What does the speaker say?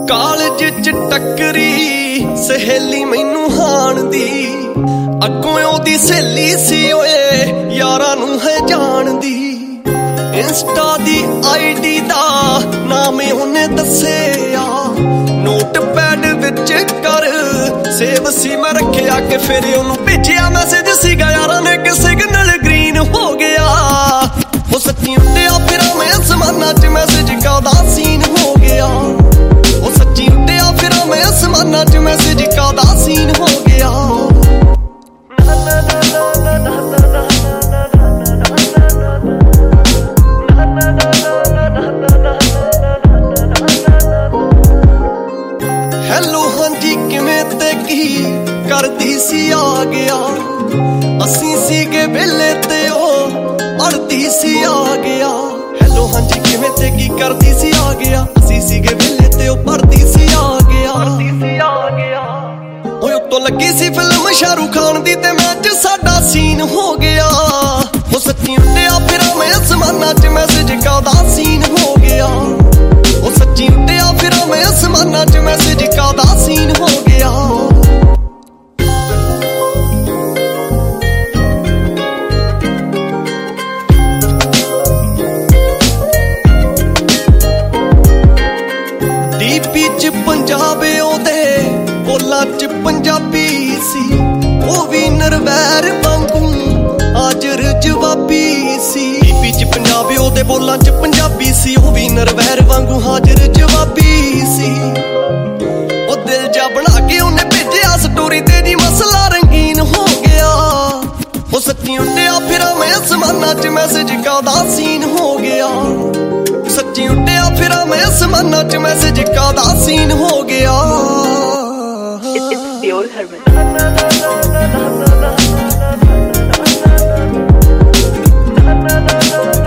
College ਚ ਟੱਕਰੀ ਸਹੇਲੀ ਮੈਨੂੰ ਹਾਣ ਦੀ, ਅੱਗੋਂ ਉਹਦੀ ਸਹੇਲੀ ਸੀ ਓਏ ਯਾਰਾਂ ਨੂੰ ਹੈ ਜਾਣਦੀ। ਇੰਸਟਾ ਦੀ ਆਈਡੀ ਦਾ ਨਾਮ ਉਹਨੇ ਦੱਸਿਆ, ਨੋਟਪੈਡ ਵਿੱਚ ਕਰ ਸੇਵ ਸੀ ਮੈਂ ਰੱਖਿਆ ਕਿ ਫਿਰ ਉਹਨੂੰ ਭੇਜਿਆ ਮੈਸੇਜ ਸੀਗਾ ਯਾਰਾਂ ਨੇ ਕਿ ਸਿਗਨਲ ਗ੍ਰੀਨ ਹੋ ਗਿਆ। ਉਹ ਸੱਚੀ ਉੱਡਿਆ ਫਿਰ ਮੈਂ ਅਸਮਾਨਾਂ 'ਚ ਮੈਸੇਜ ਕਾਦਾ ਸੀਨ ਹੋ ਗਿਆ। ਉਹ ਸੱਚੀ ਉੱਡਿਆ ਫਿਰ ਮੈਂ ਅਸਮਾਨਾਂ 'ਚ ਮੈਸੇਜ ਕਾਦਾ ਸੀਨ ਹੋ ਗਿਆ। ਹੈਲੋ ਹਾਂਜੀ ਕਿਵੇਂ ਤੇ ਕੀ ਕਰਦੀ ਸੀ ਆ ਗਿਆ, ਅਸੀਂ ਸੀਗੇ ਵਿਹਲੇ ਤੇ ਉਹ ਅੜਦੀ ਸੀ ਆ ਗਿਆ। ਹੈਲੋ ਹਾਂਜੀ ਕਿਵੇਂ ਤੇ ਕੀ ਕਰਦੀ ਸੀ ਆ ਗਿਆ, ਅਸੀਂ ਸੀਗੇ ਵਿਹਲੇ ਤੇ ਉਹ ਪੜਦੀ ਸੀ ਆ ਗਿਆ। ਓਏ ਉੱਤੋਂ ਲੱਗੀ ਸੀ ਫਿਲਮ ਸ਼ਾਹਰੁਖ ਖਾਨ ਦੀ ਤੇ ਮੈਚ ਸਾਡਾ ਸੀਨ ਹੋ ਗਿਆ। ਉਹ ਸੱਚੀ ਉੱਡਿਆ ਫਿਰ ਮੈਂ ਅਸਮਾਨਾਂ 'ਚ ਮੈਸੇਜ ਕਾਦਾ ਸੀਨ ਹੋ ਗਿਆ। ਉਹ ਸੱਚੀ ਉੱਡਿਆ ਫਿਰ ਮੈਂ ਅਸਮਾਨਾਂ 'ਚ ਮੈਸੇਜ ਕਾਦਾ ਸੀਨ ਹੋ ਗਿਆ। ਡੀਪੀ 'ਚ ਪੰਜਾਬ ਉਹਦੇ ਬੋਲਾਂ 'ਚ ਪੰਜਾਬੀ ਸੀ, ਉਹ ਵੀ ਨਰਵੈਰ ਵਾਂਗੂ ਹਾਜ਼ਰ ਜਵਾਬੀ ਸੀ। ਡੀਪੀ 'ਚ ਪੰਜਾਬ ਉਹਦੇ ਬੋਲਾਂ 'ਚ ਪੰਜਾਬੀ ਸੀ, ਉਹ ਵੀ ਨਰਵੈਰ ਵਾਂਗੂ ਹਾਜ਼ਰ ਜਵਾਬੀ ਸੀ। ਉਹ ਦਿਲ ਜਾ ਬਣਾ ਕੇ ਉਹਨੇ ਭੇਜਿਆ ਸਟੋਰੀ ਤੇ ਜੀ ਮਸਲਾ ਰੰਗੀਨ ਹੋ ਗਿਆ। ਉਹ ਸੱਚੀ ਉੱਡਿਆ ਫਿਰ ਮੈਂ ਅਸਮਾਨਾਂ 'ਚ ਮੈਸੇਜ ਕਾਦਾ ਸੀਨ ਹੋ ਗਿਆ। ਸੱਚੀ ਉੱਡਿਆ ਫਿਰ ਮੈਂ ਅਸਮਾਨਾਂ 'ਚ ਮੈਸੇਜ ਕਾਦਾ ਸੀਨ ਹੋ ਗਿਆ। It's